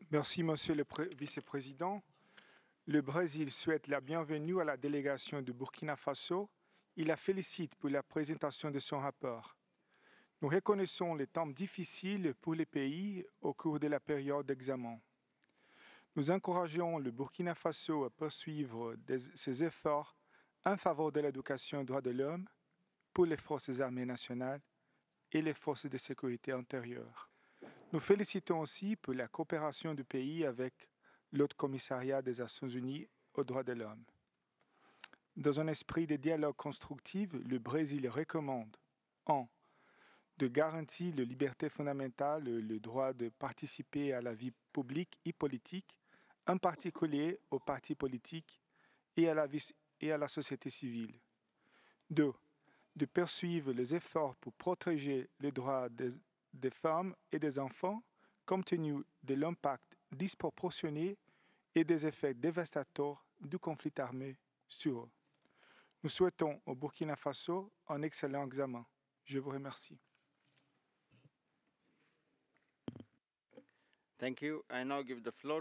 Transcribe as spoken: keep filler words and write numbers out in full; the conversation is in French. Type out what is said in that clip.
Merci, Monsieur le Pré- Vice-président. Le Brésil souhaite la bienvenue à la délégation du Burkina Faso. Il la félicite pour la présentation de son rapport. Nous reconnaissons les temps difficiles pour les pays au cours de la période d'examen. Nous encourageons le Burkina Faso à poursuivre des- ses efforts en faveur de l'éducation et des droits de l'homme pour les forces armées nationales et les forces de sécurité intérieure. Nous félicitons aussi pour la coopération du pays avec l'Haut Commissariat des Nations Unies aux droits de l'homme. Dans un esprit de dialogue constructif, le Brésil recommande un. De garantir les libertés fondamentales et le droit de participer à la vie publique et politique, en particulier aux partis politiques et à la, vie- et à la société civile. deux. De poursuivre les efforts pour protéger les droits des, des femmes et des enfants compte tenu de l'impact disproportionné et des effets dévastateurs du conflit armé sur eux. Nous souhaitons au Burkina Faso un excellent examen. Je vous remercie. Thank you. I now give the floor